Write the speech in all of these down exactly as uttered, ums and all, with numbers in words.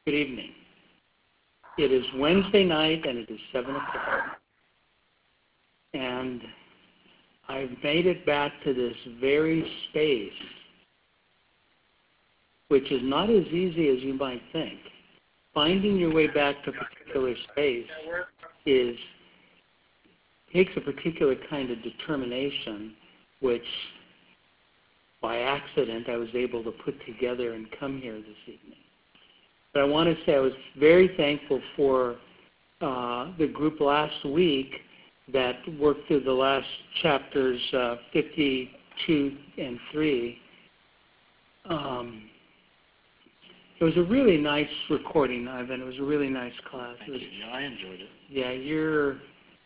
Good evening. It is Wednesday night and it is seven o'clock. And I've made it back to this very space, which is not as easy as you might think. Finding your way back to a particular space is takes a particular kind of determination, which by accident I was able to put together and come here this evening. But I want to say I was very thankful for uh, the group last week that worked through the last chapters uh, fifty-two and three. Um, it was a really nice recording, Ivan. It was a really nice class. Thank was, you. Yeah, I enjoyed it. Yeah, you're...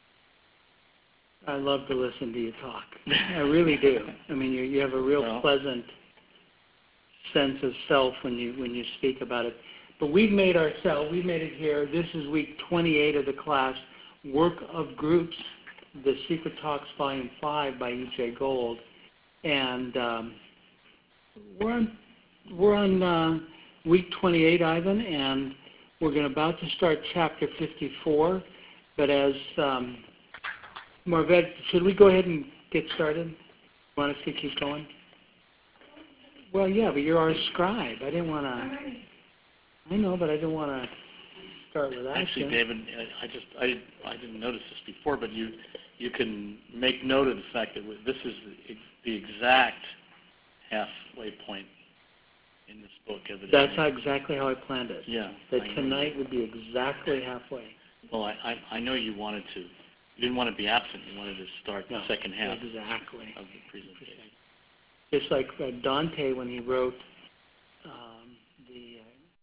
I love to listen to you talk. I really do. I mean, you, you have a real well, pleasant sense of self when you when you speak about it. But we've made ourselves, we made it here. This is week twenty-eight of the class, Work of Groups, The Secret Talks, Volume five by E J Gold. And um, we're on, we're on uh, week twenty-eight, Ivan, and we're going about to start chapter fifty-four. But as um, Marvette, should we go ahead and get started? Want us to keep going? Well, yeah, but you're our scribe. I didn't want to... I know, but I didn't want to start with that. Actually, David, I just I I didn't notice this before, but you you can make note of the fact that this is the, the exact halfway point in this book. Evidently. That's how exactly how I planned it. Yeah. That tonight would be exactly halfway. Well, I, I I know you wanted to. You didn't want to be absent. You wanted to start no, the second half exactly. of the presentation. Just like uh, Dante when he wrote um, the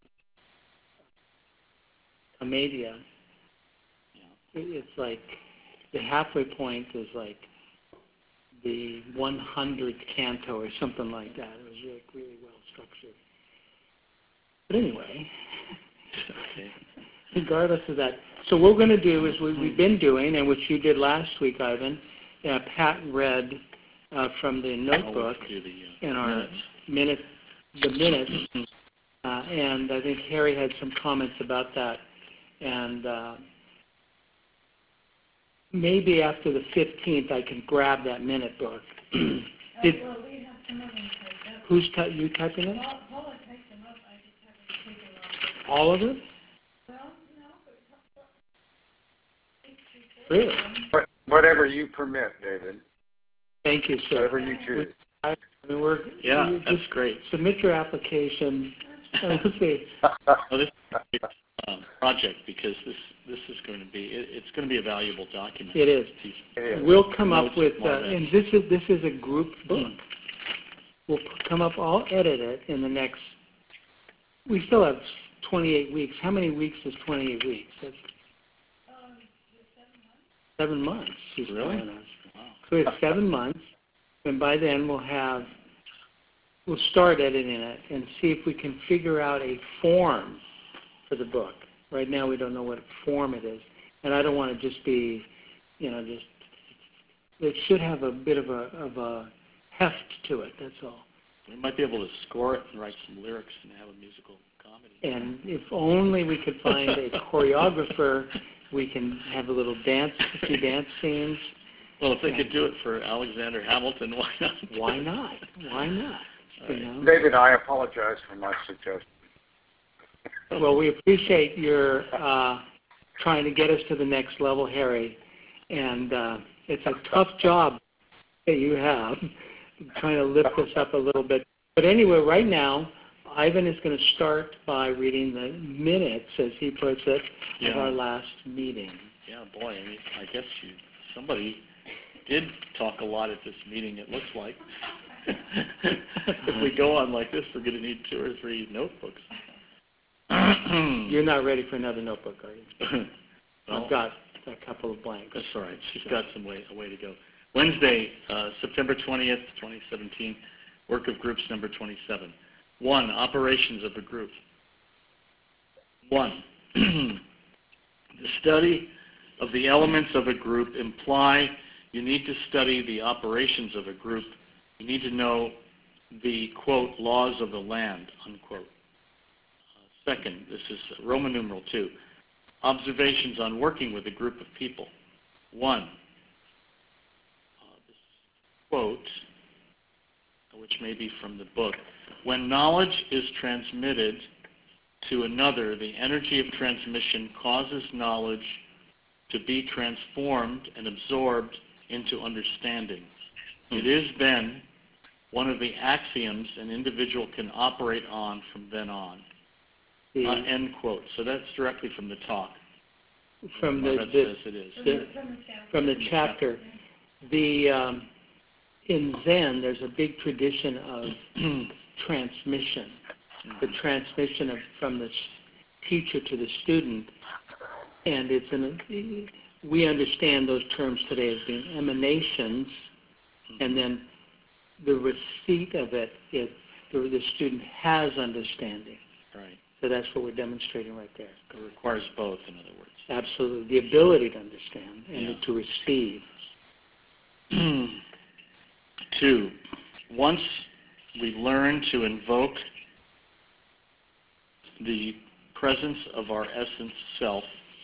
uh, Commedia, yeah. It's like the halfway point is like the one hundredth canto or something like that. It was really, really well structured. But anyway, okay. Regardless of that, so what we're going to do is what we've been doing, and which you did last week, Ivan. Uh, Pat read uh, from the notebook the, uh, in our minutes. minute, the minutes, uh, and I think Harry had some comments about that. And uh, maybe after the fifteenth, I can grab that minute book. Did, uh, well, we have some of them typed up. Who's ty- you typing it? Paul, Paula typed them up. I just haven't taken them. All of it? Well, no, but Really? Whatever you permit, David. Thank you, sir. Whatever you choose. I mean, we're, yeah, you that's just great. Submit your application. And we'll see. Well, this is a great um, project because this this is going to be it, it's going to be a valuable document. It is. It is. We'll come Notes up with, uh, and this is this is a group book. Mm. We'll come up. I'll edit it in the next. We still have twenty-eight weeks. How many weeks is twenty-eight weeks? That's um, seven months. seven months. She's Really? telling us. Wow. So we have seven months, and by then we'll have. We'll start editing it and see if we can figure out a form for the book. Right now we don't know what form it is. And I don't want to just be, you know, just, it should have a bit of a, of a heft to it, that's all. We might be able to score it and write some lyrics and have a musical comedy. And if only we could find a choreographer, we can have a little dance, a few dance scenes. Well, if they could do it for Alexander Hamilton, why not? Why not? Why not? You know? David, I apologize for my suggestion. Well, we appreciate your uh, trying to get us to the next level, Harry. And uh, it's a tough job that you have, trying to lift us up a little bit. But anyway, right now, Ivan is going to start by reading the minutes, as he puts it, yeah. of our last meeting. Yeah, boy, I mean, I guess you somebody did talk a lot at this meeting, it looks like. If we go on like this, we're going to need two or three notebooks. You're not ready for another notebook, are you? Well, I've got a couple of blanks. That's all right. She's got some way, a way to go. Wednesday, uh, September twentieth, twenty seventeen, Work of Groups number twenty-seven. One, operations of a group. One, the study of the elements of a group imply you need to study the operations of a group. You need to know the, quote, laws of the land, unquote. Uh, Second, this is Roman numeral two, observations on working with a group of people. One, uh, this quote, which may be from the book, when knowledge is transmitted to another, the energy of transmission causes knowledge to be transformed and absorbed into understanding. It is then one of the axioms an individual can operate on from then on. The, Uh, end quote. So that's directly from the talk. from Well, the, that the, says it is. the from the chapter, the um, in Zen, there's a big tradition of transmission, the transmission of from the teacher to the student, and it's an, we understand those terms today as being emanations, and then the receipt of it is the, the student has understanding. Right. So that's what we're demonstrating right there. It requires both, in other words. Absolutely, the ability to understand and Yeah. to receive. Two, once we learn to invoke the presence of our essence self,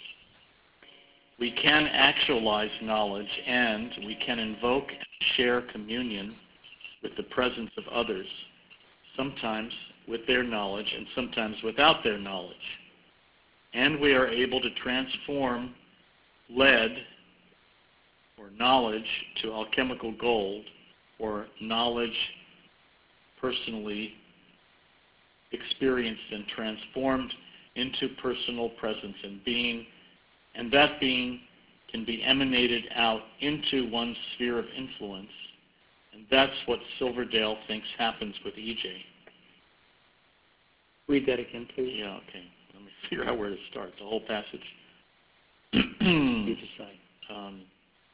we can actualize knowledge and we can invoke and share communion with the presence of others, sometimes with their knowledge and sometimes without their knowledge. And we are able to transform lead or knowledge to alchemical gold, or knowledge personally experienced and transformed into personal presence and being, and that being can be emanated out into one's sphere of influence, and that's what Silverdale thinks happens with E J. Read that again, please. Yeah, okay. Let me figure out where to start. The whole passage. You decide. Um,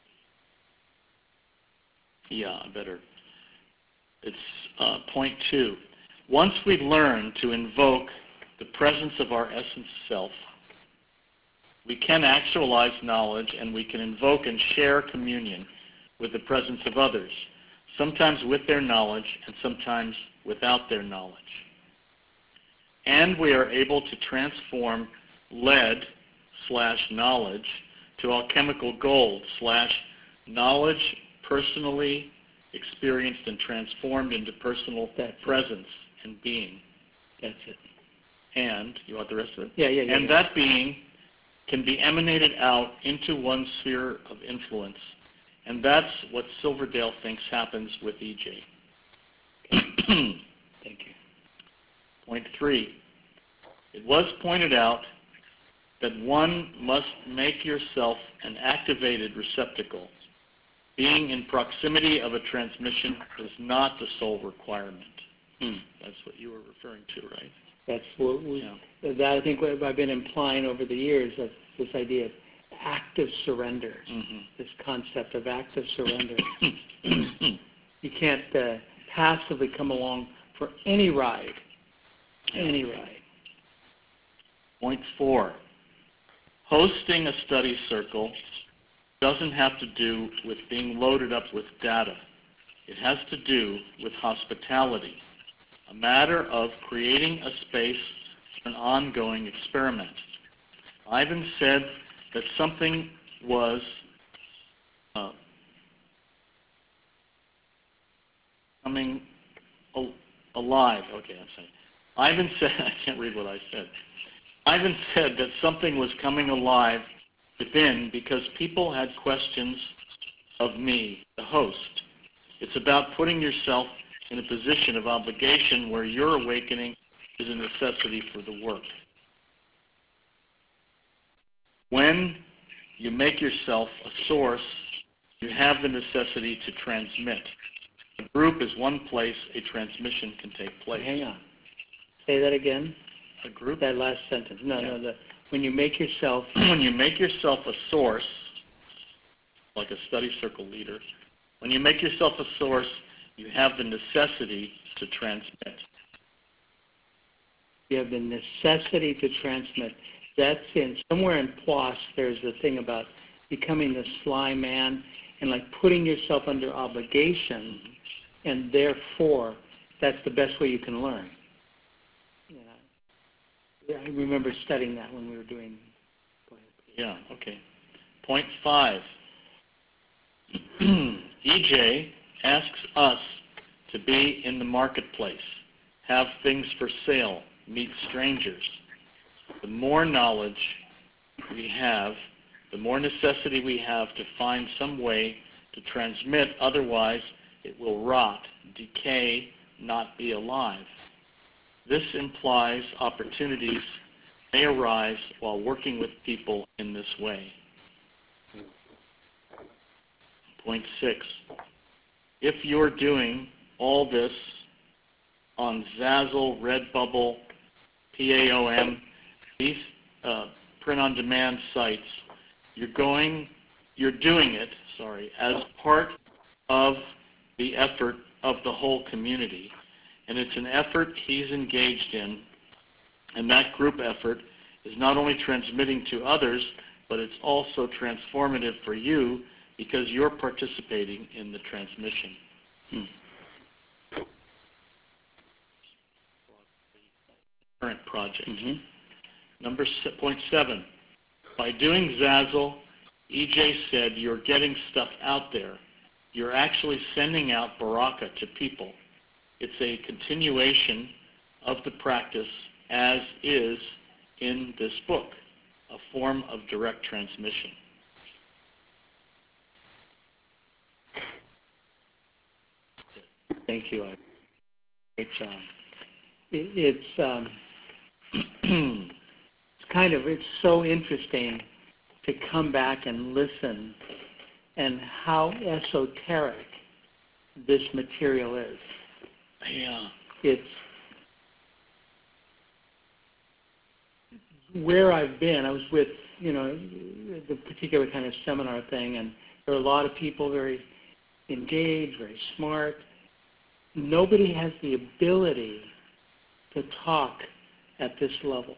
yeah, I better. It's uh, point two. Once we learn to invoke the presence of our essence self, we can actualize knowledge and we can invoke and share communion with the presence of others, sometimes with their knowledge and sometimes without their knowledge. And we are able to transform lead slash knowledge to alchemical gold slash knowledge personally experienced and transformed into personal That's presence and being. That's it. And, you want the rest of it? Yeah, yeah, yeah. And yeah. that being can be emanated out into one sphere of influence. And that's what Silverdale thinks happens with E J. Thank you. Point three. It was pointed out that one must make yourself an activated receptacle. Being in proximity of a transmission is not the sole requirement. Hmm. That's what you were referring to, right? That's what we, Yeah. that I think what I've been implying over the years, of this idea of active surrender, Mm-hmm. this concept of active surrender. You can't uh, passively come along for any ride, any ride. Point four. Hosting a study circle doesn't have to do with being loaded up with data. It has to do with hospitality, a matter of creating a space for an ongoing experiment. Ivan said that something was uh, coming al- alive. Okay, I'm saying. Ivan said, I can't read what I said. Ivan said that something was coming alive within because people had questions of me, the host. It's about putting yourself in a position of obligation where your awakening is a necessity for the work. When you make yourself a source, you have the necessity to transmit. A group is one place a transmission can take place. Hang on. Say that again. A group? That last sentence. No, Yeah. no. The, when you make yourself, When you make yourself a source, like a study circle leader, when you make yourself a source, you have the necessity to transmit. you have the necessity to transmit. That's in somewhere in Ploss. There's the thing about becoming the sly man and like putting yourself under obligation, and therefore that's the best way you can learn. You know, Yeah, I remember studying that when we were doing. Go ahead. Yeah, okay. Point five. E J asks us to be in the marketplace, have things for sale, meet strangers. The more knowledge we have, the more necessity we have to find some way to transmit, otherwise it will rot, decay, not be alive. This implies opportunities may arise while working with people in this way. Point six. If you're doing all this on Zazzle, Redbubble, P A O M, these uh, print-on-demand sites, you're going, you're doing it, sorry, as part of the effort of the whole community. And it's an effort he's engaged in, and that group effort is not only transmitting to others, but it's also transformative for you because you're participating in the transmission. Hmm. Current project. Mm-hmm. Number se- point seven. By doing Zazzle, E J said you're getting stuff out there. You're actually sending out Baraka to people. It's a continuation of the practice as is in this book, a form of direct transmission. Thank you. Great job. It, it's um, it's kind of it's so interesting to come back and listen, and how esoteric this material is. Yeah. It's where I've been. I was with, you know, the particular kind of seminar thing, and there are a lot of people very engaged, very smart. Nobody has the ability to talk at this level.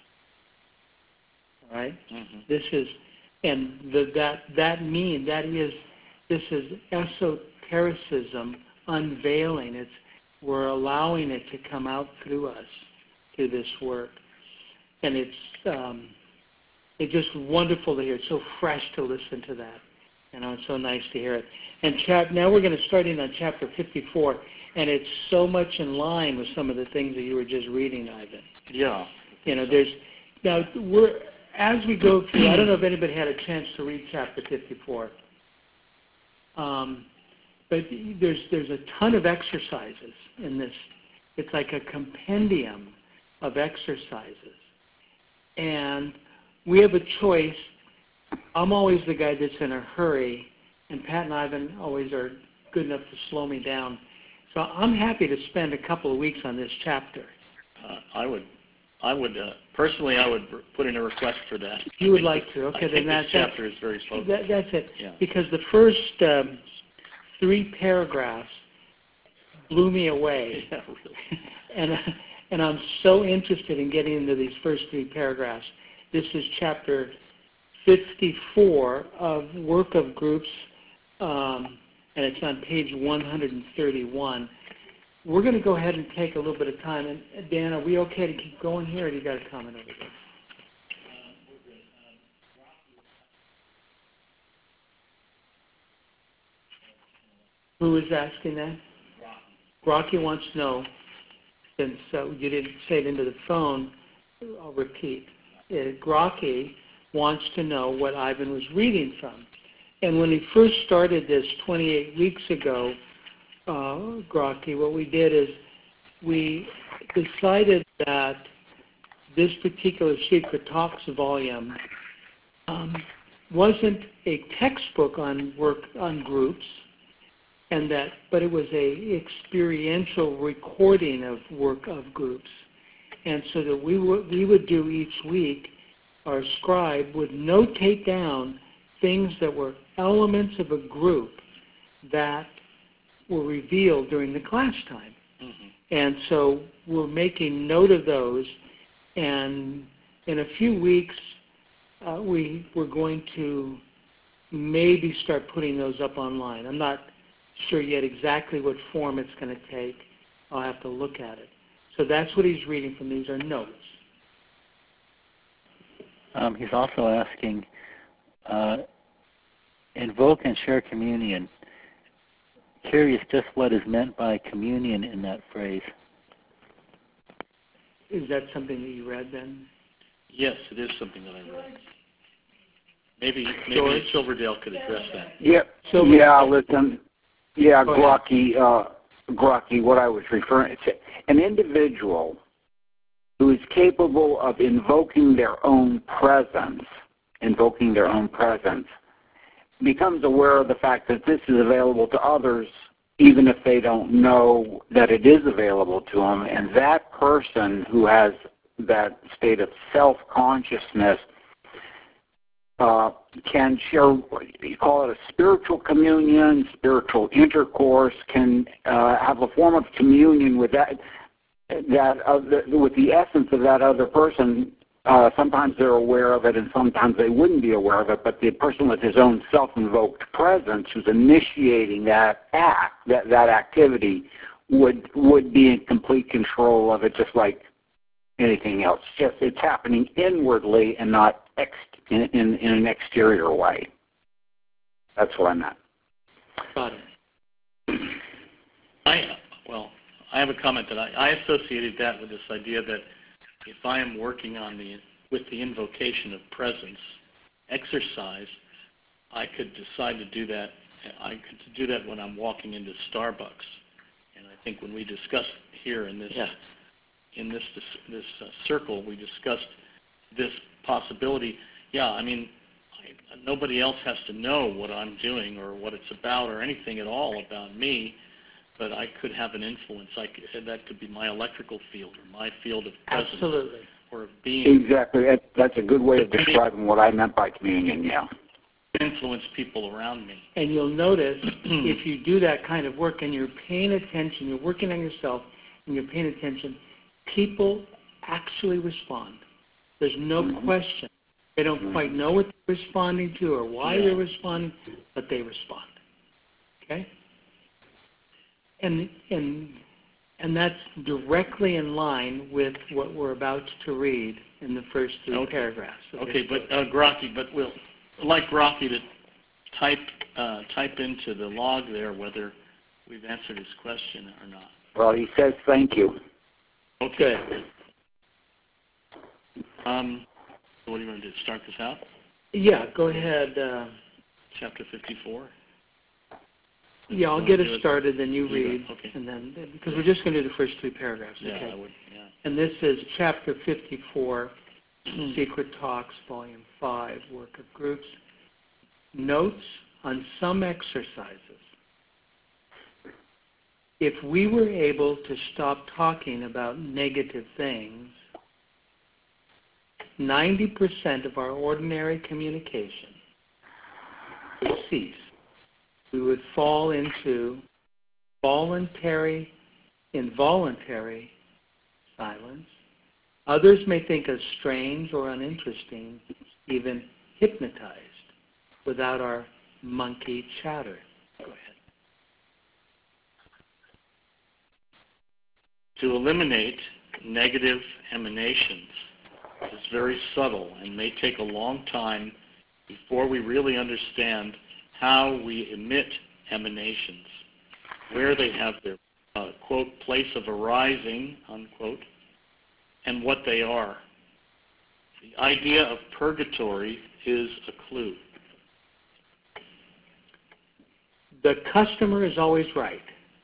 All right? Mm-hmm. This is, and the, that that mean that is, this is esotericism unveiling. It's we're allowing it to come out through us, through this work, and it's um, it's just wonderful to hear. It's so fresh to listen to that. You know, it's so nice to hear it. And chap, now we're going to start in on chapter fifty-four, and it's so much in line with some of the things that you were just reading, Ivan. Yeah. You know, there's now we're as we go through. I don't know if anybody had a chance to read chapter fifty-four, um, but there's there's a ton of exercises in this. It's like a compendium of exercises, and we have a choice. I'm always the guy that's in a hurry, and Pat and Ivan always are good enough to slow me down. So I'm happy to spend a couple of weeks on this chapter. Uh, I would, I would uh, personally, I would put in a request for that. You would like to? Okay, I then think that's this chapter is very focused. That, that's it. Yeah. Because the first um, three paragraphs blew me away, Yeah, really. and uh, and I'm so interested in getting into these first three paragraphs. This is chapter fifty-four of Work of Groups, um, and it's on page one hundred thirty-one. We're going to go ahead and take a little bit of time. And Dan, are we okay to keep going here, or do you got a comment over there? Who is asking that? Rocky wants to know, since uh, you didn't say it into the phone, I'll repeat. Uh, Rocky wants to know what Ivan was reading from. And when he first started this twenty-eight weeks ago, uh, Grocky, what we did is we decided that this particular Secret Talks volume um, wasn't a textbook on work on groups, and that, but it was a experiential recording of work of groups, and so that we would we would do each week. Our scribe would notate down things that were elements of a group that were revealed during the class time. Mm-hmm. And so we're making note of those, and in a few weeks uh, we, we're going to maybe start putting those up online. I'm not sure yet exactly what form it's going to take. I'll have to look at it. So that's what he's reading from. These are notes. Um, he's also asking, uh, invoke and share communion. Curious just what is meant by communion in that phrase. Is that something that you read then? Yes, it is something that I read. Maybe maybe George? Silverdale could address that. Yeah, So- yeah, listen, yeah, Go ahead. Grocky, uh, Grocky, what I was referring to, an individual who is capable of invoking their own presence, invoking their own presence, becomes aware of the fact that this is available to others, even if they don't know that it is available to them. And that person who has that state of self-consciousness uh, can share, you call it a spiritual communion, spiritual intercourse, can uh, have a form of communion with that, that other, with the essence of that other person. Uh, sometimes they're aware of it and sometimes they wouldn't be aware of it, but the person with his own self-invoked presence who's initiating that act, that, that activity, would would be in complete control of it, just like anything else. Just it's happening inwardly and not ex- in, in, in an exterior way. That's what I meant. Got it. I, well, I have a comment that I, I associated that with this idea that if I am working on the with the invocation of presence, exercise, I could decide to do that. I could do that when I'm walking into Starbucks, and I think when we discussed here in this Yeah. in this this, this uh, circle, we discussed this possibility. Yeah, I mean, I, nobody else has to know what I'm doing or what it's about or anything at all about me. But I could have an influence. I could, that could be my electrical field or my field of presence. Absolutely. Or of being. Exactly. That, that's a good way of describing what I meant by communion, yeah. Influence people around me. And you'll notice if you do that kind of work and you're paying attention, you're working on yourself and you're paying attention, people actually respond. There's no Mm-hmm. question. They don't Mm-hmm. quite know what they're responding to or why Yeah. they're responding, but they respond. Okay? And and and that's directly in line with what we're about to read in the first three Okay. paragraphs. of Okay, this but book. uh, Grocky, but we'll I'd like Grocky to type uh, type into the log there whether we've answered his question or not. Well, he says thank you. Okay. Good. Um, so what do you want to do? Start this out? Yeah, go ahead. Uh, Chapter fifty-four? yeah, I'll Wanna get do it it? started, then you You go. read, Okay. and then because we're just going to do the first three paragraphs. Yeah, okay. I would. Yeah. And this is chapter fifty-four, Secret Talks, volume five, Work of Groups. Notes on some exercises. If we were able to stop talking about negative things, ninety percent of our ordinary communication would cease. We would fall into voluntary, involuntary silence. Others may think us strange or uninteresting, even hypnotized, without our monkey chatter. Go ahead. To eliminate negative emanations is very subtle and may take a long time before we really understand how we emit emanations, where they have their, uh, quote, place of arising, unquote, and what they are. The idea of purgatory is a clue. The customer is always right.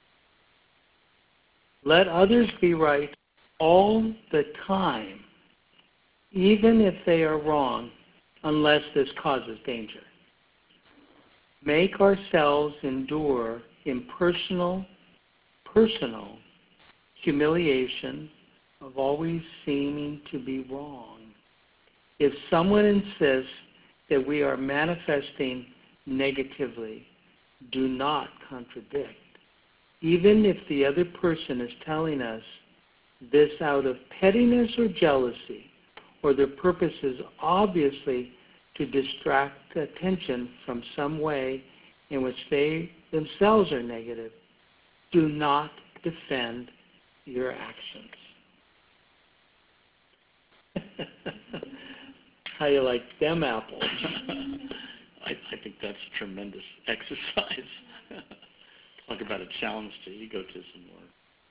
Let others be right all the time, even if they are wrong, unless this causes danger. Make ourselves endure impersonal, personal humiliation of always seeming to be wrong. If someone insists that we are manifesting negatively, do not contradict. Even if the other person is telling us this out of pettiness or jealousy, or their purpose is obviously to distract attention from some way in which they themselves are negative, do not defend your actions. how you like them apples. I, I think that's a tremendous exercise. Talk about a challenge to egotism or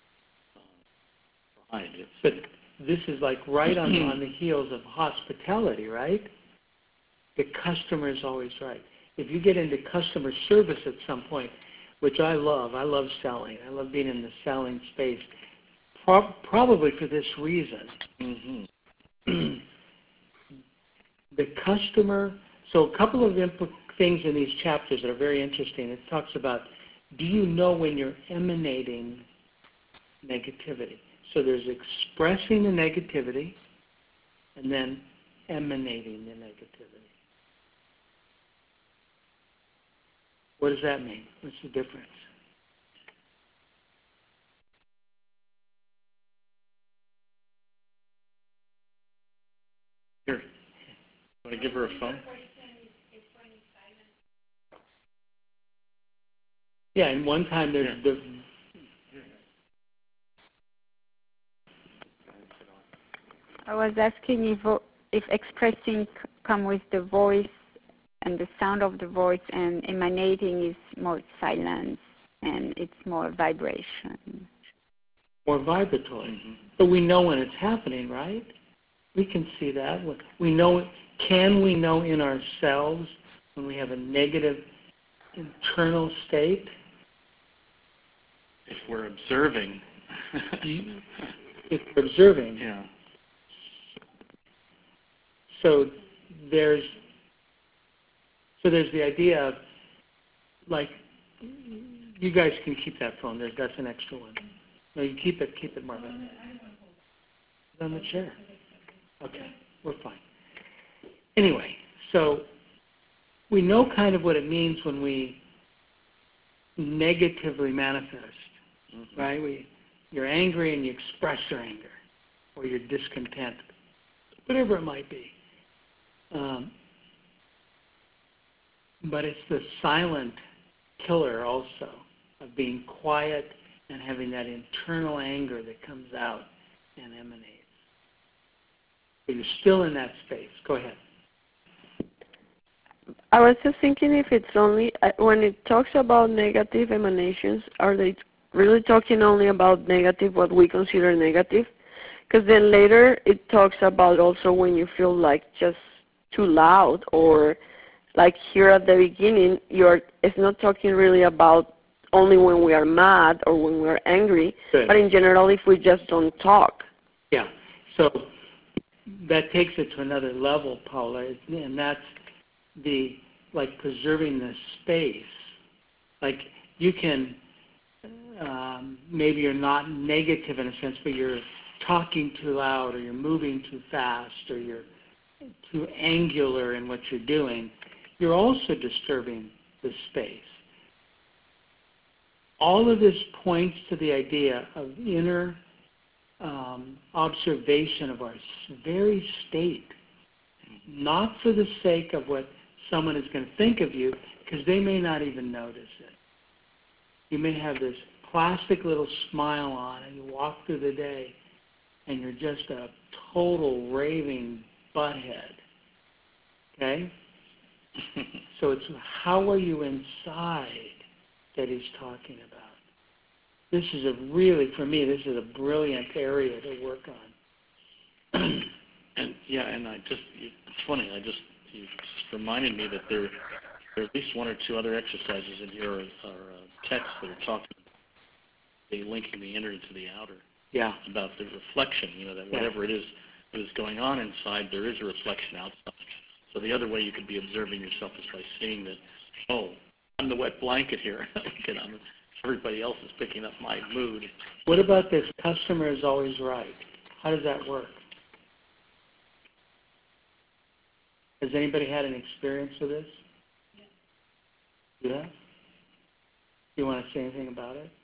uh, behind it. But this is like right on, on the heels of hospitality, right? The customer is always right. If you get into customer service at some point, which I love, I love selling. I love being in the selling space, Pro- probably for this reason. Mm-hmm. The customer, so a couple of impl- things in these chapters that are very interesting. It talks about, do you know when you're emanating negativity? So there's expressing the negativity and then emanating the negativity. What does that mean? What's the difference? Here, want to give her a phone? Yeah, and one time there's Yeah. the I was asking if vo- if expressing c- come with the voice and the sound of the voice, and emanating is more silence and it's more vibration. more vibratory. Mm-hmm. But we know when it's happening, right? We can see that. We know. Can we know in ourselves when we have a negative internal state? If we're observing. If we're observing. Yeah. So there's so there's the idea of, like, you guys can keep that phone. There's that's an extra one. No, you keep it. Keep it, Marvin. It's on the chair. Okay, we're fine. Anyway, so we know kind of what it means when we negatively manifest, Mm-hmm. right? We, you're angry and you express your anger, or you're discontent, whatever it might be. Um, but it's the silent killer also of being quiet and having that internal anger that comes out and emanates. But you're still in that space. Go ahead. I was just thinking if it's only, uh, when it talks about negative emanations, are they really talking only about negative, what we consider negative? Because then later it talks about also when you feel like just too loud, or like here at the beginning, you're, it's not talking really about only when we are mad or when we're angry, Good. but in general if we just don't talk. Yeah. So that takes it to another level, Paula, and that's the, like, preserving the space. Like, you can, um, maybe you're not negative in a sense, but you're talking too loud, or you're moving too fast, or you're too angular in what you're doing. You're also disturbing the space. All of this points to the idea of inner um, observation of our very state, not for the sake of what someone is going to think of you, because they may not even notice it. You may have this plastic little smile on, and you walk through the day, and you're just a total raving butthead. Okay? So it's how are you inside that he's talking about. This is a really, for me, this is a brilliant area to work on. And yeah, and I just, it's funny, I just, you just reminded me that there, there are at least one or two other exercises in here, or, or uh, texts that are talking, they linking the inner to the outer. Yeah. About the reflection, you know, that whatever yeah. it is that is going on inside, there is a reflection outside. So the other way you could be observing yourself is by seeing that, oh, I'm the wet blanket here. and I'm, everybody else is picking up my mood. What about this customer is always right? How does that work? Has anybody had an experience with this? Yeah. Yeah? Do you want to say anything about it?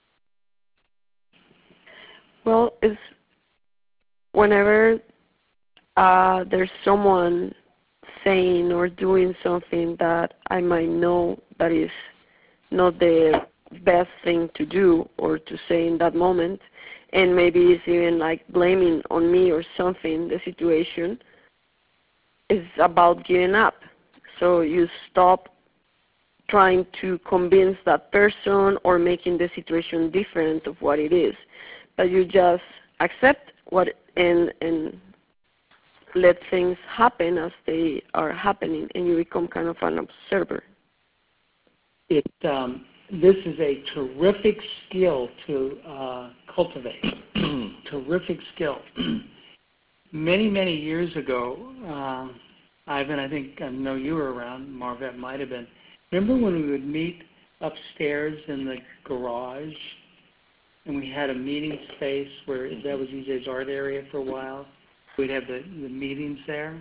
Well, it's whenever uh, there's someone saying or doing something that I might know that is not the best thing to do or to say in that moment, and maybe it's even like blaming on me or something the situation, is about giving up. So you stop trying to convince that person or making the situation different of what it is, but you just accept what and and let things happen as they are happening, and you become kind of an observer. It um, this is a terrific skill to uh, cultivate. Terrific skill. Many many years ago, uh, Ivan, I think I know you were around. Marvette might have been. Remember when we would meet upstairs in the garage, and we had a meeting space where that was E J's art area for a while? We'd have the, the meetings there.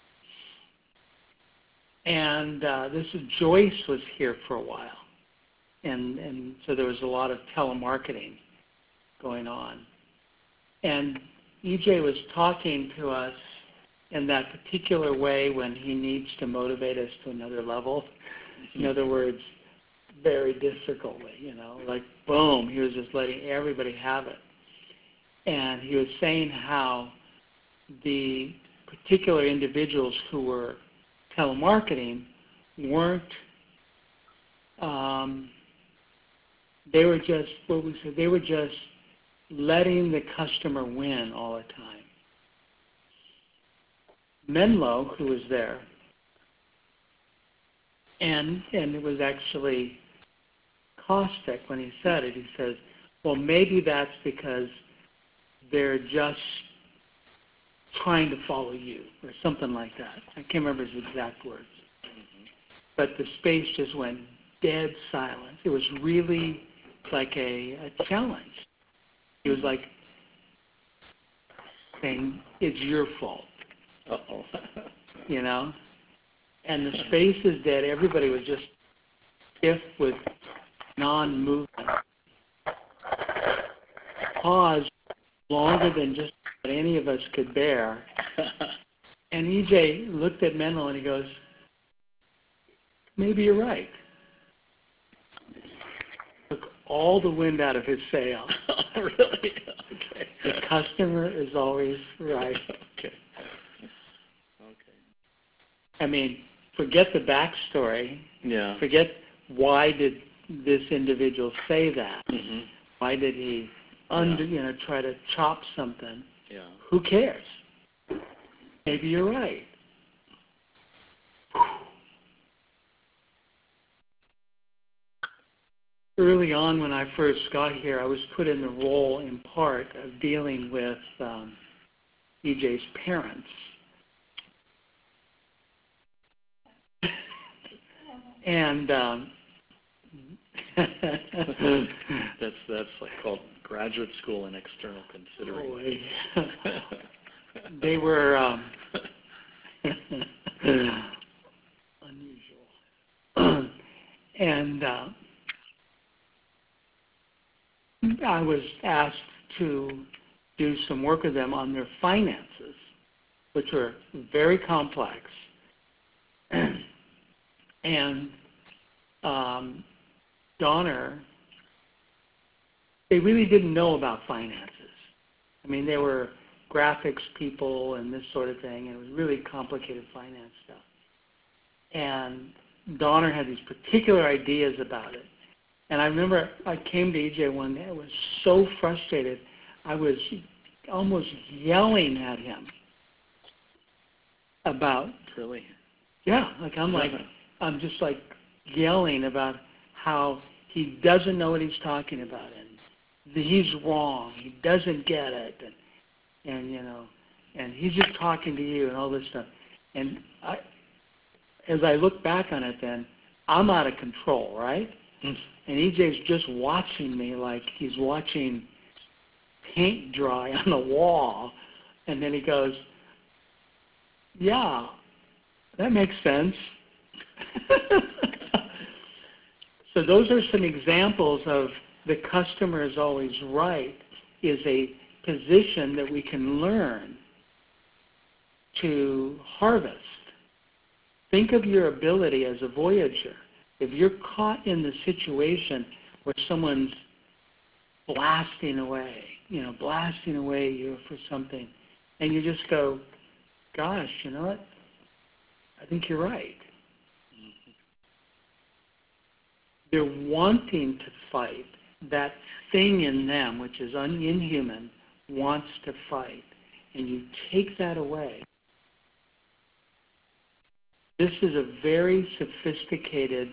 And uh, this is, Joyce was here for a while. And, and so there was a lot of telemarketing going on. And E J was talking to us in that particular way when he needs to motivate us to another level. In other words, very difficultly, you know, like boom, he was just letting everybody have it. And he was saying how the particular individuals who were telemarketing weren't, um, they were just, what we said, they were just letting the customer win all the time. Menlo, who was there, and and it was actually caustic when he said it. He says, well, maybe that's because they're just trying to follow you, or something like that. I can't remember his exact words. Mm-hmm. But the space just went dead silent. It was really like a, a challenge. It was like saying, it's your fault. Uh-oh. You know? And the space is dead. Everybody was just stiff with non-movement. Pause longer than just what any of us could bear. And E J looked at Menlo and he goes, maybe you're right. Took all the wind out of his sail. Really? Okay. The customer is always right. Okay. Okay. I mean, forget the backstory. Yeah. Forget why did this individual say that. Mm-hmm. Why did he under, Yeah. you know, try to chop something? Yeah. Who cares? Maybe you're right. Early on when I first got here, I was put in the role, in part, of dealing with um, E J's parents. And um, that's that's like called graduate school and external consideration. Oh, they were um, unusual. And uh, I was asked to do some work with them on their finances, which were very complex. And um, Donner, they really didn't know about finances. I mean, they were graphics people and this sort of thing, and it was really complicated finance stuff. And Donner had these particular ideas about it. And I remember I came to E J one day, I was so frustrated, I was almost yelling at him about, Really? yeah, like I'm like, I'm just like yelling about how he doesn't know what he's talking about, and he's wrong, he doesn't get it, and, and you know, and he's just talking to you and all this stuff. And I, as I look back on it then, I'm out of control, right? Mm. And E J's just watching me like he's watching paint dry on the wall. And then he goes, yeah, that makes sense. So those are some examples of the customer is always right is a position that we can learn to harvest. Think of your ability as a voyager. If you're caught in the situation where someone's blasting away, you know, blasting away you for something, and you just go, gosh, you know what? I think you're right. They're wanting to fight. That thing in them, which is un- inhuman, wants to fight. And you take that away. This is a very sophisticated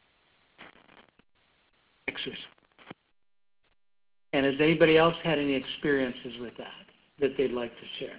exercise. And has anybody else had any experiences with that that they'd like to share?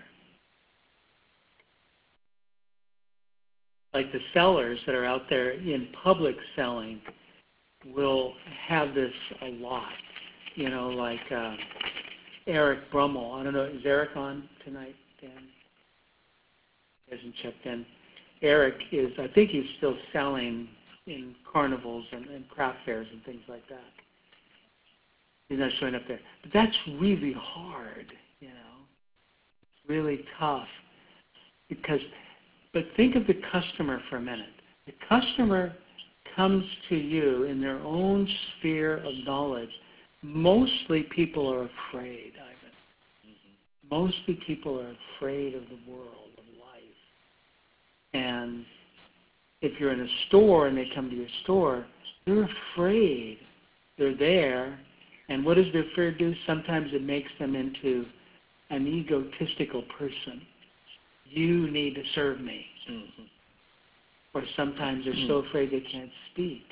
Like the sellers that are out there in public selling will have this a lot. You know, like uh, Eric Brummel. I don't know, is Eric on tonight, Dan? He hasn't checked in. Eric is, I think he's still selling in carnivals and, and craft fairs and things like that. He's not showing up there. But that's really hard, you know. It's really tough. Because, but think of the customer for a minute. The customer comes to you in their own sphere of knowledge. Mostly people are afraid, Ivan. Mm-hmm. Mostly people are afraid of the world, of life. And if you're in a store and they come to your store, they're afraid. They're there. And what does their fear do? Sometimes it makes them into an egotistical person. You need to serve me. Mm-hmm. Or sometimes they're so afraid they can't speak.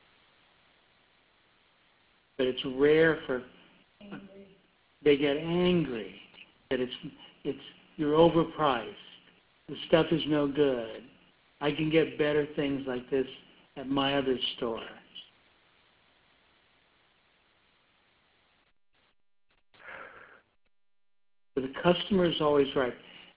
But it's rare for uh, they get angry that it's it's you're overpriced. The stuff is no good. I can get better things like this at my other store. So the customer is always right.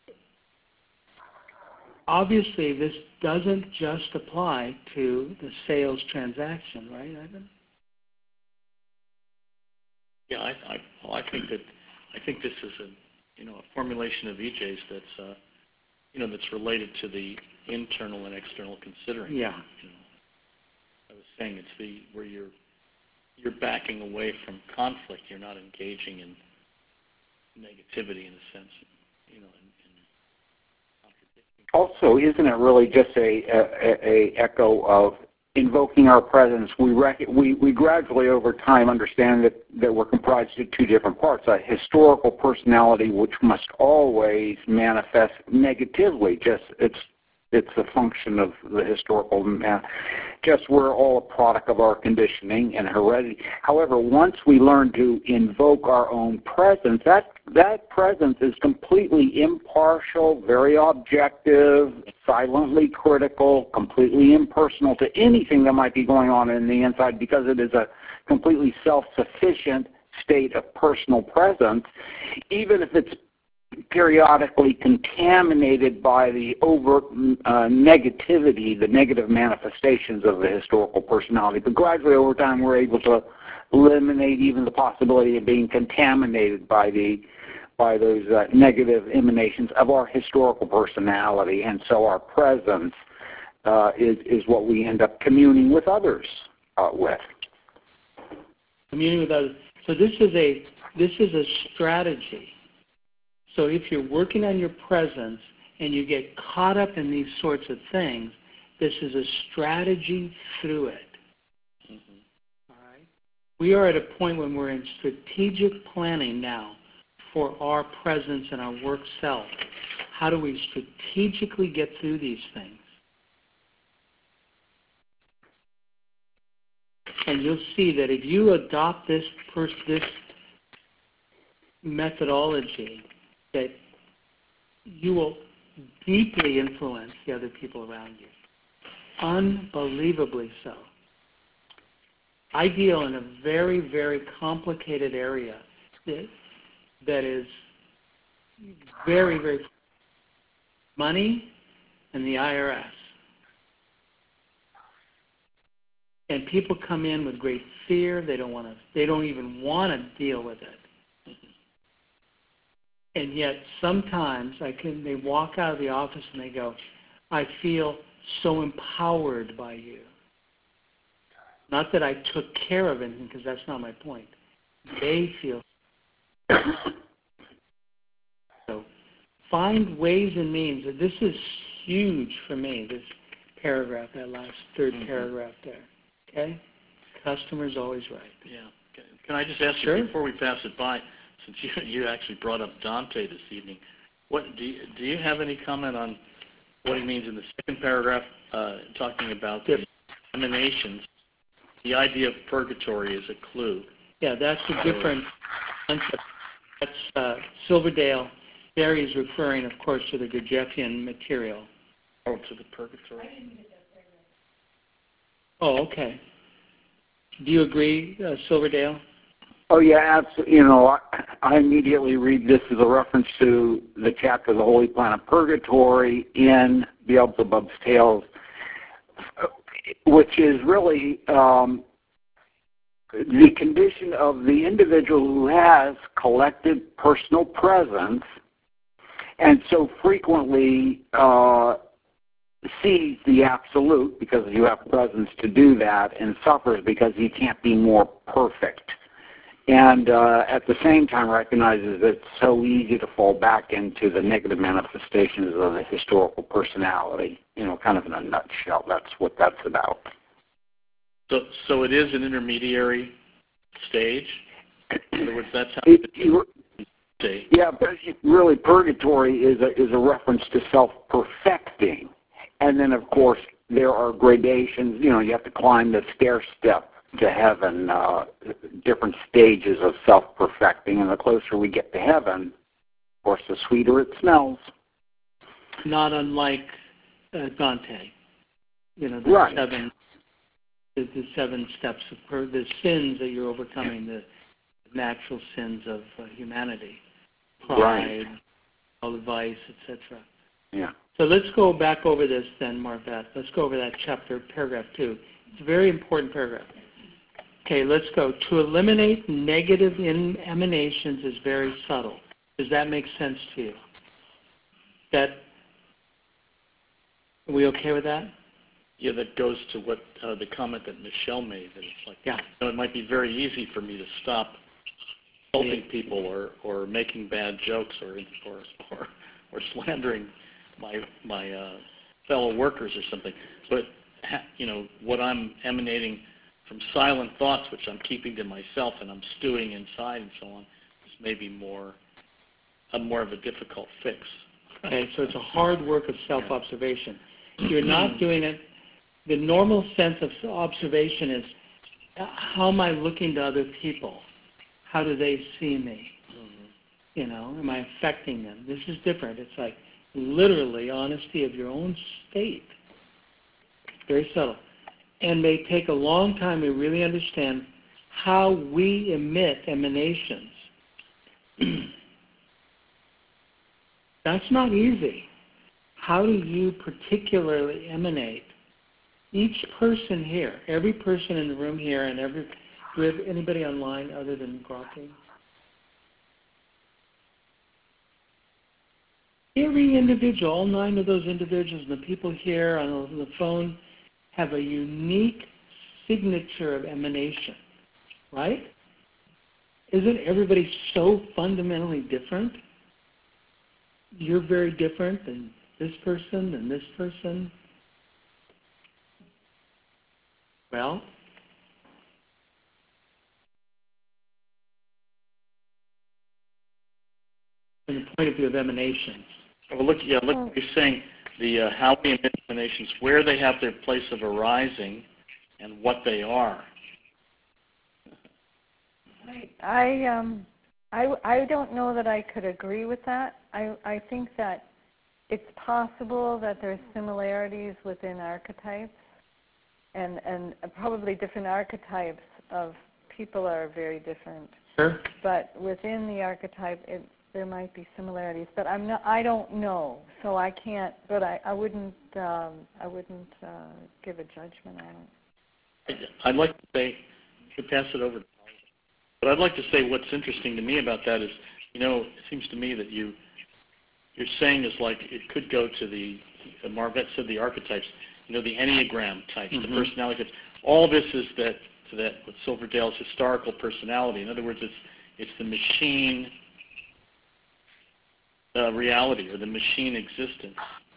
Obviously, this doesn't just apply to the sales transaction, right, Ivan? Yeah, I, I, well, I think that I think this is a you know a formulation of E J's that's uh, you know that's related to the internal and external considering. Yeah. You know, I was saying it's the where you're you're backing away from conflict. You're not engaging in negativity in a sense. You know. In, in Also, isn't it really just a, a, a echo of invoking our presence? We, rec- we we gradually over time understand that, that we're comprised of two different parts: a historical personality, which must always manifest negatively. Just it's it's a function of the historical. Man- just we're all a product of our conditioning and heredity. However, once we learn to invoke our own presence, that that presence is completely impartial, very objective, silently critical, completely impersonal to anything that might be going on in the inside, because it is a completely self-sufficient state of personal presence, even if it's periodically contaminated by the overt uh, negativity, the negative manifestations of the historical personality. But gradually over time we're able to eliminate even the possibility of being contaminated by the by those uh, negative emanations of our historical personality, and so our presence uh, is, is what we end up communing with others uh, with. Communing with others. So this is a this is a strategy. So if you're working on your presence and you get caught up in these sorts of things, this is a strategy through it. Mm-hmm. All right? We are at a point when we're in strategic planning now for our presence and our work self. How do we strategically get through these things? And you'll see that if you adopt this pers- this methodology, that you will deeply influence the other people around you. Unbelievably so. I deal in a very, very complicated area that, that is very, very money and the I R S. And people come in with great fear. They don't want to. They don't even want to deal with it. And yet sometimes I can. They walk out of the office and they go, "I feel so empowered by you." Not that I took care of anything, because that's not my point. They feel. So find ways and means. This is huge for me, this paragraph, that last third Mhm. paragraph there. Okay? Customer's always right. Yeah. Can, can I just ask Sure. you before we pass it by, since you you actually brought up Dante this evening, what do you, do you have any comment on what he means in the second paragraph, uh, talking about Yep. the emanations? The idea of purgatory is a clue. Yeah, that's a different concept. That's uh, Silverdale. Barry is referring, of course, to the Gurdjieffian material. Oh, to the purgatory. Oh, okay. Do you agree, uh, Silverdale? Oh yeah, absolutely. You know, I, I immediately read this as a reference to the chapter, "The Holy Planet Purgatory," in Beelzebub's Tales, which is really um, the condition of the individual who has collected personal presence, and so frequently uh, sees the absolute because you have presence to do that, and suffers because he can't be more perfect. And uh, at the same time recognizes that it's so easy to fall back into the negative manifestations of the historical personality, you know, kind of in a nutshell. That's what that's about. So, so it is an intermediary stage. In other words, that's how It, it's it, yeah, but it, really, purgatory is a, is a reference to self-perfecting. And then, of course, there are gradations. You know, you have to climb the stair step to heaven, uh, different stages of self-perfecting. And the closer we get to heaven, of course, the sweeter it smells. Not unlike uh, Dante. You know, the Right. seven, the, the seven steps of pur- the sins that you're overcoming, the natural sins of uh, humanity, pride, Right. all the vice, et cetera. Yeah. So let's go back over this then, Marvette. Let's go over that chapter, paragraph two. It's a very important paragraph. Okay, let's go. To eliminate negative in emanations is very subtle. Does that make sense to you? That, are we okay with that? Yeah, that goes to what uh, the comment that Michelle made, that it's like, Yeah. you know, it might be very easy for me to stop insulting people or, or making bad jokes or or or, or slandering my my uh, fellow workers or something. But ha- you know, what I'm emanating from silent thoughts, which I'm keeping to myself and I'm stewing inside and so on, is maybe more a more of a difficult fix. Okay, so it's a hard work of self-observation. You're not doing it. The normal sense of observation is, uh, how am I looking to other people? How do they see me? Mm-hmm. You know, am I affecting them? This is different. It's like literally honesty of your own state. Very subtle. And may take a long time to really understand how we emit emanations. That's not easy. How do you particularly emanate? Each person here, every person in the room here, and every, do we have anybody online other than Grokking? Every individual, all nine of those individuals, and the people here on the phone, have a unique signature of emanation, right? Isn't everybody so fundamentally different? You're very different than this person, than this person. Well, from the point of view of emanations. Well, look, yeah, look, you're saying the uh, how we emit emanations, where they have their place of arising, and what they are. I, I, um, I, I don't know that I could agree with that. I, I think that it's possible that there's similarities within archetypes, and, and probably different archetypes of people are very different. Sure. But within the archetype, it, there might be similarities. But I'm not. I don't know, so I can't. But I, I wouldn't. Um, I wouldn't uh, give a judgment on it. I'd like to say, to pass it over to Paula, but I'd like to say what's interesting to me about that is, you know, it seems to me that you, you're saying is like it could go to the, uh, Marvette said the archetypes, you know, the Enneagram types, Mm-hmm. the personality types. All this is that, to that, with Silverdale's historical personality. In other words, it's, it's the machine uh, reality or the machine existence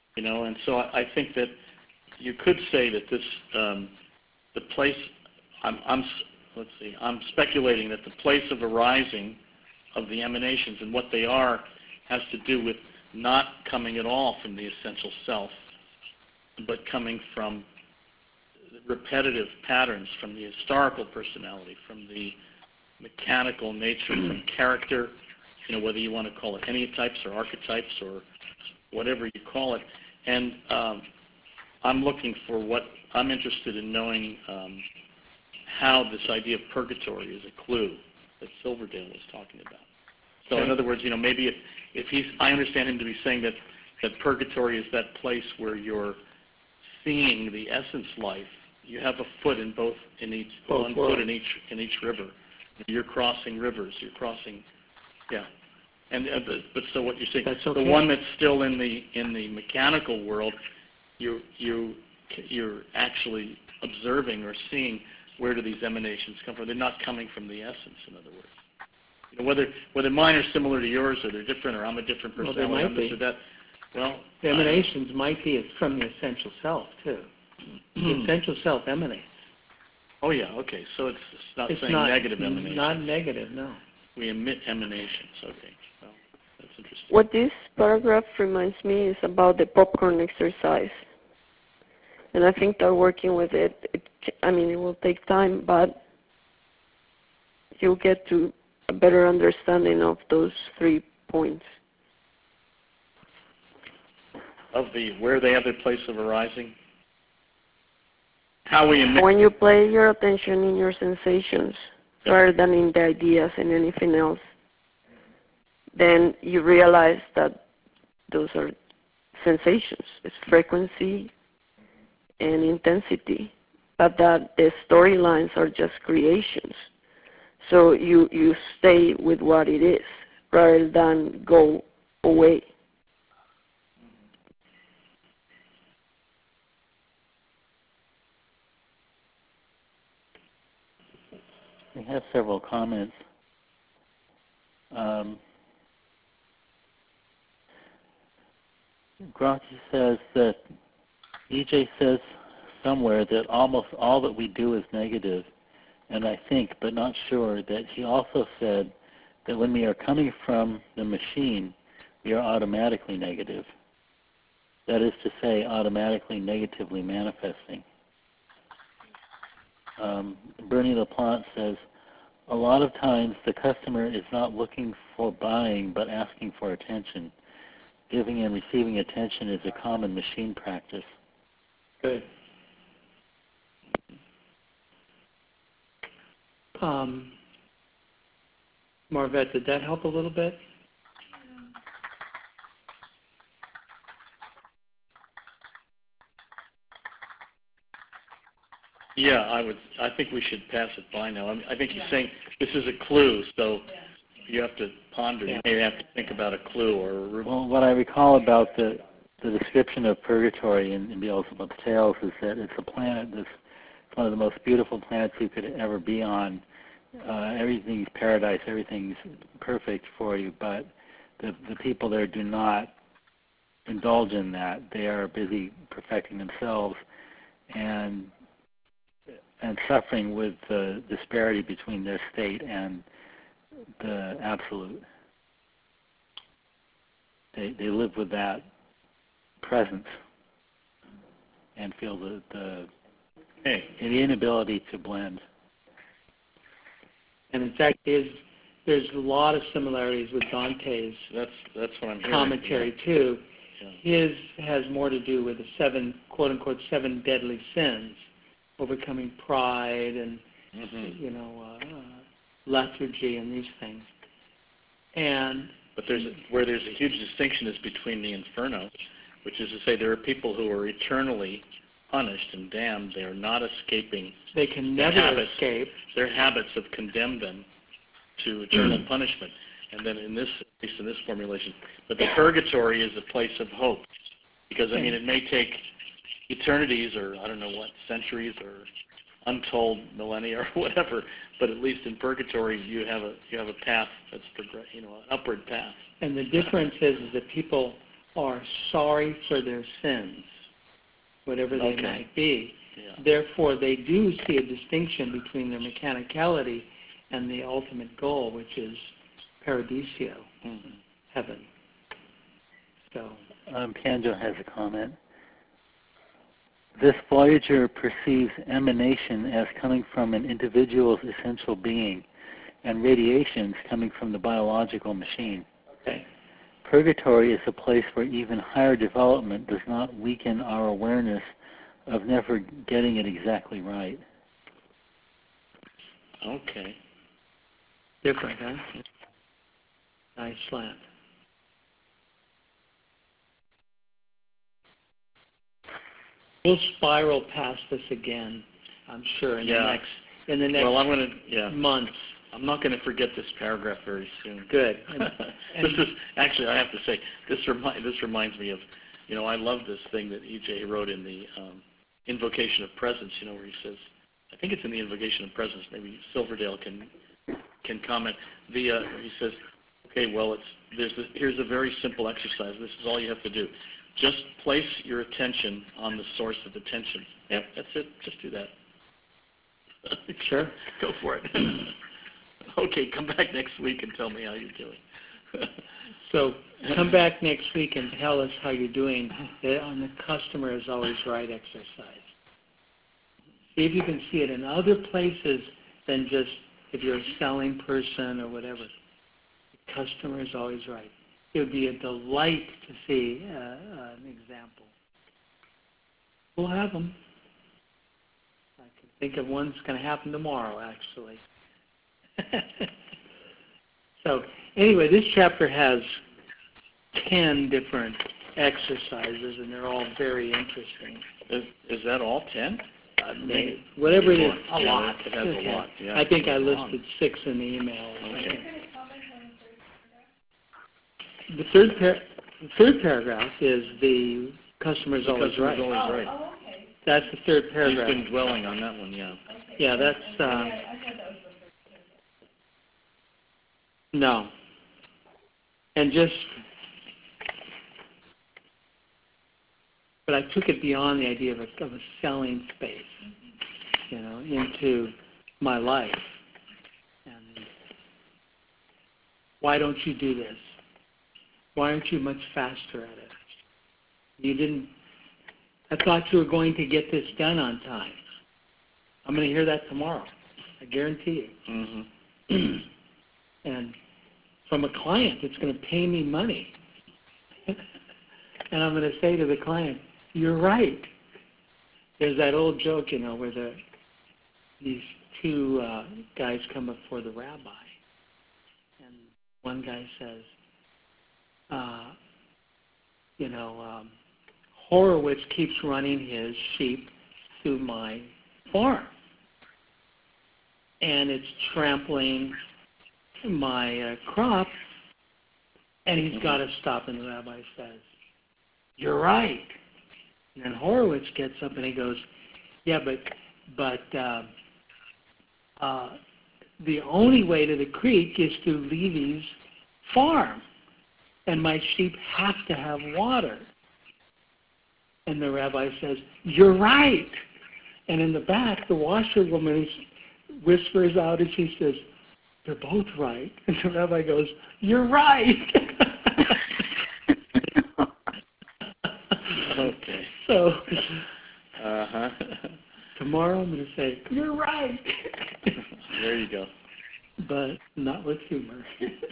You know, and so I, I think that you could say that this, um, the place, I'm, I'm, let's see, I'm speculating that the place of arising of the emanations and what they are has to do with not coming at all from the essential self, but coming from repetitive patterns, from the historical personality, from the mechanical nature, from character, you know, whether you want to call it enneatypes or archetypes or whatever you call it. And um, I'm looking for what, I'm interested in knowing um, how this idea of purgatory is a clue that Silverdale was talking about. So in other words, you know, maybe if, if he's, I understand him to be saying that, that purgatory is that place where you're seeing the essence life. You have a foot in both, in each, Both one worlds. foot in each, in each river. You're crossing rivers. You're crossing, yeah. And uh, but, but so what you're saying, That's okay. the one that's still in the in the mechanical world, you you you're actually observing or seeing where do these emanations come from. They're not coming from the essence, in other words. You know, whether whether mine are similar to yours or they're different, or I'm a different Well, personality, they might I'm this be. or that. Well, The emanations might be from the essential self, too. The essential self emanates. Oh yeah, okay. So it's, it's not It's saying not negative emanations. Not negative, no. We emit emanations. Okay, well, that's interesting. What this paragraph reminds me is about the popcorn exercise. And I think that working with it, it I mean, it will take time, but you'll get to a better understanding of those three points. Of the where they have their place of arising, how we emit. When you play your attention in your sensations rather than in the ideas and anything else, then you realize that those are sensations. It's frequency and intensity, but that the storylines are just creations. So you, you stay with what it is rather than go away. We have several comments. Um, Grotke says that E J says somewhere that almost all that we do is negative, and I think, but not sure, that he also said that when we are coming from the machine, we are automatically negative. That is to say, automatically negatively manifesting. Um, Bernie LaPlante says, a lot of times the customer is not looking for buying but asking for attention. Giving and receiving attention is a common machine practice. Good. Um, Marvette, did that help a little bit? Yeah, I would. I think we should pass it by now. I, mean, I think he's saying this is a clue, so you have to ponder. Yeah. You may have to think about a clue or. A Well, what I recall about the the description of purgatory in, in Beelzebub's Tales is that it's a planet that's one of the most beautiful planets you could ever be on. Uh, everything's paradise, everything's perfect for you, but the the people there do not indulge in that. They are busy perfecting themselves and and suffering with the disparity between their state and the absolute. They they live with that presence and feel the the, hey. the inability to blend. And in fact, is there's a lot of similarities with Dante's That's that's what I'm hearing. commentary too. Yeah. His has more to do with the seven, quote unquote, seven deadly sins, overcoming pride and Mm-hmm. you know uh, lethargy and these things. And But there's a, where there's a huge distinction is between the inferno, which is to say there are people who are eternally punished and damned. They are not escaping. they can Their never habits. escape. Their habits have condemned them to eternal punishment. And then in this, at least in this formulation, but the purgatory is a place of hope. Because, I mean, it may take eternities or, I don't know what, centuries or untold millennia or whatever, but at least in purgatory you have a you have a path that's progress, you know, an upward path. And the difference is, is that people are sorry for their sins, whatever they Okay. might be. Yeah. Therefore, they do see a distinction between their mechanicality and the ultimate goal, which is paradisio, Mhm. heaven. So, Um, Panjo has a comment. This Voyager perceives emanation as coming from an individual's essential being, and radiations coming from the biological machine. okay. Purgatory is a place where even higher development does not weaken our awareness of never getting it exactly right. Okay. Different, huh? Nice slant. We'll spiral past this again, I'm sure, in Yeah. the next in the next Well, I'm going to, yeah. months. I'm not going to forget this paragraph very soon. Good. And, this is actually, I have to say, this remi- this reminds me of, you know, I love this thing that E J wrote in the um, Invocation of Presence. You know, where he says, I think it's in the Invocation of Presence. Maybe Silverdale can can comment. The uh, he says, okay, well, it's there's a, here's a very simple exercise. This is all you have to do. Just place your attention on the source of attention. Yep, that's it. Just do that. Sure. Go for it. Okay, come back next week and tell me how you're doing. So come back next week and tell us how you're doing on the customer is always right exercise. See if you can see it in other places than just if you're a selling person or whatever. The customer is always right. It would be a delight to see uh, uh, an example. We'll have them. I can think of one that's going to happen tomorrow, actually. So anyway, this chapter has ten different exercises, and they're all very interesting. Is, is that all ten? Uh, maybe, whatever it is, a Yeah, lot. it has a lot, yeah. I think I It's long. listed six in the email. Okay. The third, par- the third paragraph is the customer's The always customer's right. always right. That's the third He's paragraph. been dwelling on that one, yeah. Yeah, that's, uh, no. And just, but I took it beyond the idea of a, of a selling space, you know, into my life. And why don't you do this? Why aren't you much faster at it? You didn't, I thought you were going to get this done on time. I'm going to hear that tomorrow. I guarantee you. Mm-hmm. And from a client, it's going to pay me money. And I'm going to say to the client, you're right. There's that old joke, you know, where the, these two uh, guys come before the rabbi. And one guy says, uh, you know, um, Horowitz keeps running his sheep through my farm. And it's trampling my uh, crop, and he's Mm-hmm. got to stop. And the rabbi says, you're right. And then Horowitz gets up and he goes, yeah, but but uh, uh, the only way to the creek is through Levy's farm, and my sheep have to have water. And the rabbi says, you're right. And in the back, the washerwoman whispers out and she says, they're both right. And the rabbi goes, you're right. Okay. So Uh-huh. tomorrow I'm going to say, you're right. There you go. But not with humor.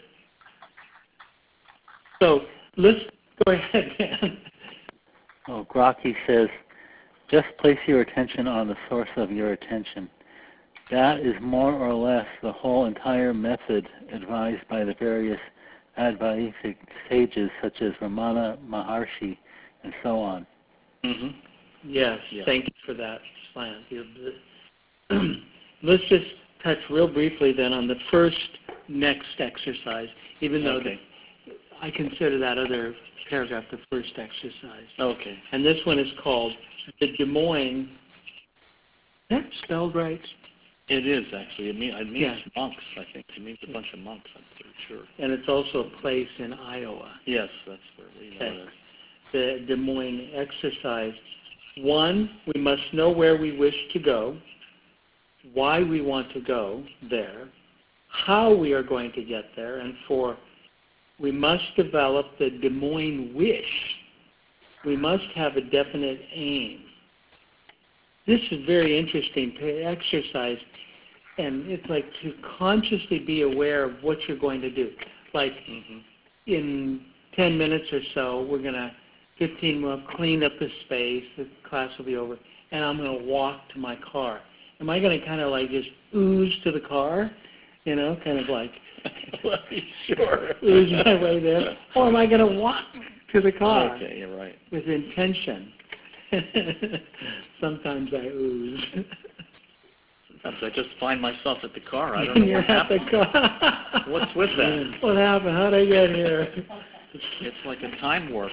So let's go ahead, Dan. Oh, Grokky says, just place your attention on the source of your attention. That is more or less the whole entire method advised by the various Advaitic sages such as Ramana Maharshi and so on. Mm-hmm. Yes, Yeah. thank you for that slant. Let's just touch real briefly then on the first next exercise, even though Okay. the, I consider that other paragraph the first exercise. Okay. And this one is called the Des Moines. Is that spelled right? It is, actually. It, mean, it means Yeah. monks, I think. It means a bunch of monks, I'm pretty sure. And it's also a place in Iowa. Yes, that's where we know Okay. it is. the Des Moines exercise. One, we must know where we wish to go, why we want to go there, how we are going to get there, and four, we must develop the Des Moines wish. We must have a definite aim. This is very interesting exercise, and it's like to consciously be aware of what you're going to do. Like mm-hmm. in ten minutes or so, we're going to, fifteen, we'll clean up the space, the class will be over, and I'm going to walk to my car. Am I going to kind of like just ooze to the car? You know, kind of like, well, sure. ooze my way there. Or am I going to walk to the car? Okay, you're right. With intention. Sometimes I ooze. Sometimes I just find myself at the car. I don't know what happened. The car. What's with that? What happened? How did I get here? It's like a time warp.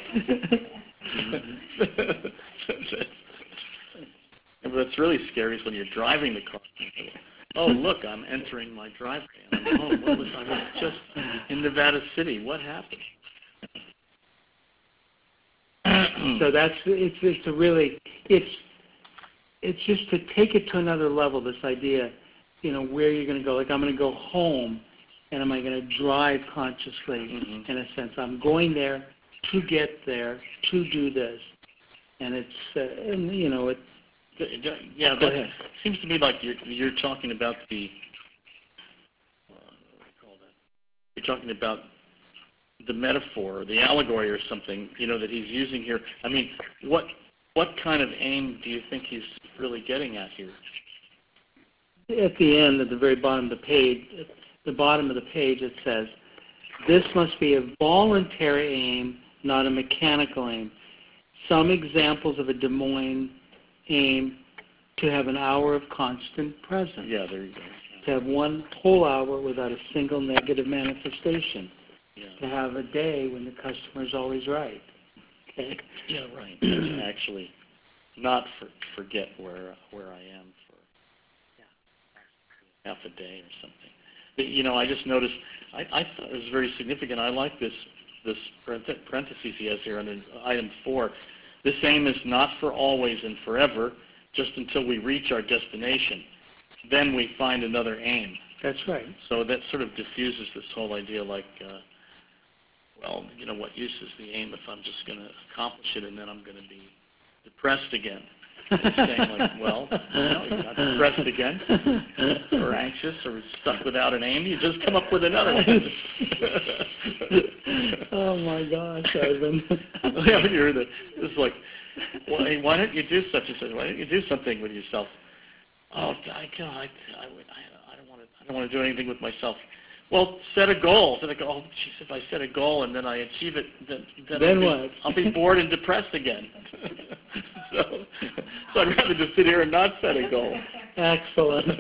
What's really scary is when you're driving the car. Oh, look, I'm entering my driveway. And I'm home. What was I was just in Nevada City. What happened? So that's it's it's a really it's it's just to take it to another level. This idea, you know, where you're going to go. Like I'm going to go home, and am I going to drive consciously? Mm-hmm. In a sense, I'm going there to get there to do this, and it's uh, and you know it. Yeah, that seems to me like you're you're talking about the. Uh, what do you call that? You're talking about the metaphor, or the allegory, or something, you know, that he's using here. I mean, what what kind of aim do you think he's really getting at here? At the end, at the very bottom of the page, at the bottom of the page, it says, "This must be a voluntary aim, not a mechanical aim." Some examples of a Des Moines aim: to have an hour of constant presence. Yeah, there you go. To have one whole hour without a single negative manifestation. Yeah. To have a day when the customer is always right. Okay. Yeah, right. To actually not for, forget where where I am for yeah. half a day or something. But, you know, I just noticed. I, I thought it was very significant. I like this this parentheses he has here under item four. This aim is not for always and forever, just until we reach our destination. Then we find another aim. That's right. So that sort of diffuses this whole idea like, uh, well, you know, what use is the aim if I'm just going to accomplish it and then I'm going to be depressed again? It's saying like, well, no, you're not depressed again or anxious or stuck without an aim. You just come up with another one. Oh, my gosh, Ivan. Yeah, you're the, it's like, why, why don't you do such and such? Why don't you do something with yourself? Oh, I, I, I, I don't want to. I don't want to do anything with myself. Well, set a goal. Set a goal. Oh, geez, if I set a goal and then I achieve it, then, then, then I'll, be, what? I'll be bored and depressed again. so, so I'd rather just sit here and not set a goal. Excellent.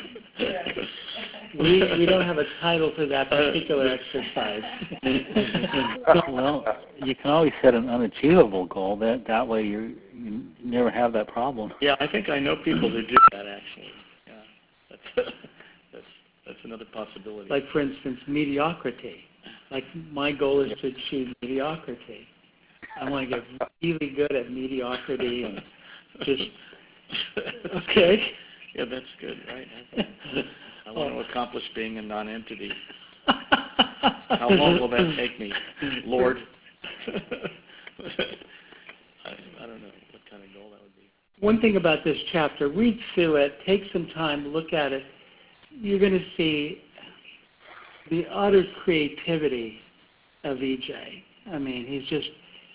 we we don't have a title for that particular exercise. Well, you can always set an unachievable goal. That that way you you never have that problem. Yeah, I think I know people who do that actually. Yeah, that's that's that's another possibility. Like for instance, mediocrity. Like my goal is to achieve mediocrity. I want to get really good at mediocrity and just okay. Yeah, that's good, right? I want to accomplish being a non-entity. How long will that take me, Lord? I, I don't know what kind of goal that would be. One thing about this chapter, read through it, take some time, look at it. You're going to see the utter creativity of E J. I mean, he's just,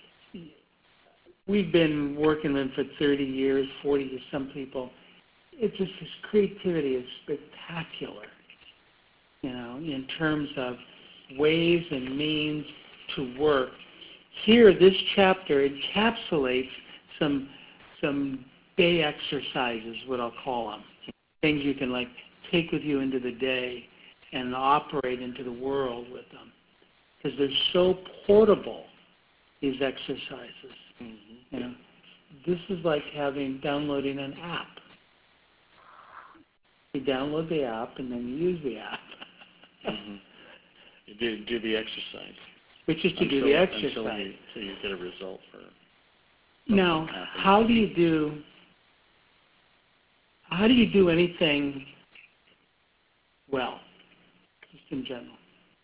we've been working with him for thirty years, forty to some people. It's just his creativity is spectacular, you know, in terms of ways and means to work. Here, this chapter encapsulates some some day exercises, what I'll call them, things you can like take with you into the day and operate into the world with them, because they're so portable. These exercises, mm-hmm. you know, this is like having downloading an app. You download the app and then you use the app. Mm-hmm. You do do the exercise. which is to until, do the until exercise. you, until you get a result. For Now, happens. how do you do? How do you do anything well, just in general?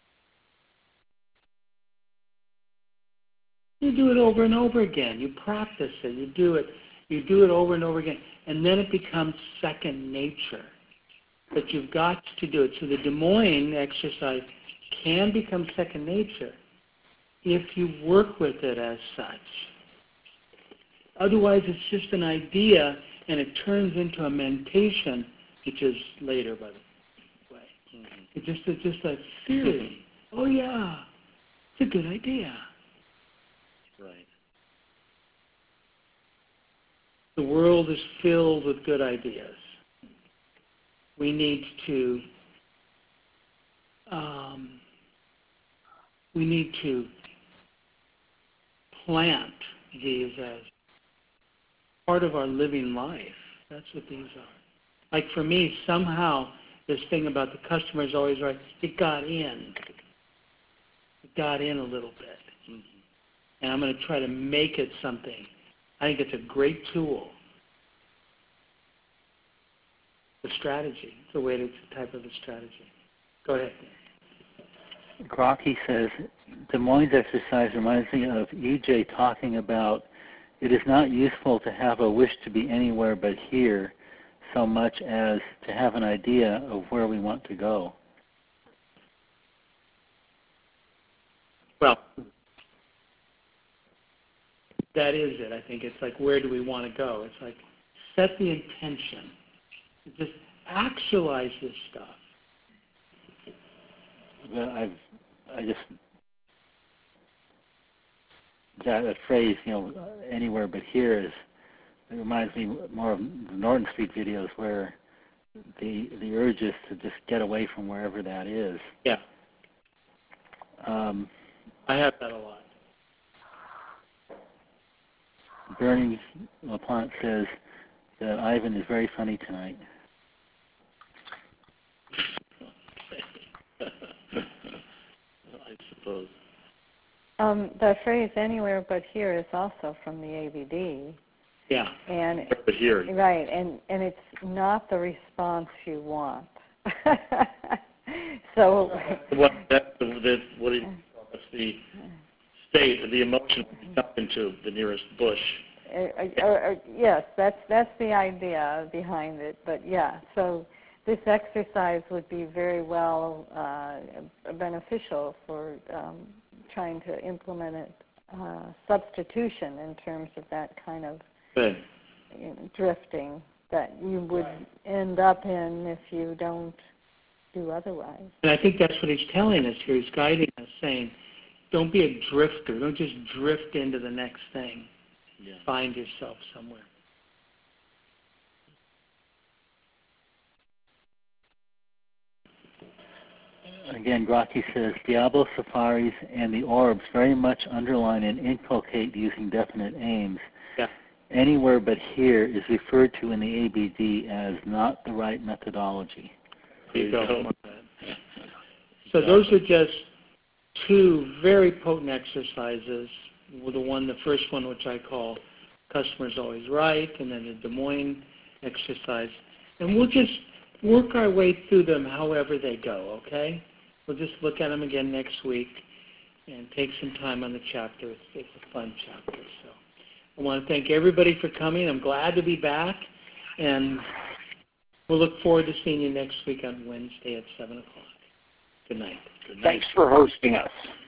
You do it over and over again. You practice it. You do it. You do it over and over again, and then it becomes second nature. But you've got to do it. So the Des Moines exercise can become second nature if you work with it as such. Otherwise, it's just an idea, and it turns into a mentation, which is later, by the way. Mm-hmm. It's just it's just a theory. Oh yeah, it's a good idea. Right. The world is filled with good ideas. We need to um, we need to plant these as part of our living life. That's what these are. Like for me, somehow this thing about the customer is always right. It got in. It got in a little bit. Mm-hmm. And I'm going to try to make it something. I think it's a great tool. The strategy. It's a way to, it's a type of a strategy. Go ahead. Grocky says, Des Moines exercise reminds me of E J talking about it is not useful to have a wish to be anywhere but here so much as to have an idea of where we want to go. Well, that is it. I think it's like, where do we want to go? It's like, set the intention. Just actualize this stuff. Well, I've, I just, that, that phrase, you know, anywhere but here is, it reminds me more of the Norton Street videos where the the urge is to just get away from wherever that is. Yeah. Um, I have that a lot. Bernie LaPlante says that Ivan is very funny tonight. I suppose. Um, the phrase "anywhere but here" is also from the A B D. Yeah. And but here. Right, and and it's not the response you want. So. What that's the, the what is that's the state, the emotion up into the nearest bush. Uh, uh, uh, yes, that's that's the idea behind it. But yeah, so this exercise would be very well uh, beneficial for um, trying to implement it, uh, substitution in terms of that kind of Good. you know, drifting that you would end up in if you don't do otherwise. And I think that's what he's telling us here. He's guiding us, saying, don't be a drifter. Don't just drift into the next thing. Yeah. Find yourself somewhere. Again, Grocky says, Diablo safaris and the orbs very much underline and inculcate using definite aims. Yeah. Anywhere but here is referred to in the A B D as not the right methodology. There you go. So those are just two very potent exercises. The one, the first one, which I call Customer's Always Right, and then the Des Moines exercise. And we'll just work our way through them however they go, okay? We'll just look at them again next week and take some time on the chapter. It's, it's a fun chapter. So I want to thank everybody for coming. I'm glad to be back. And we'll look forward to seeing you next week on Wednesday at seven o'clock. Good night. Good night. Thanks for hosting us.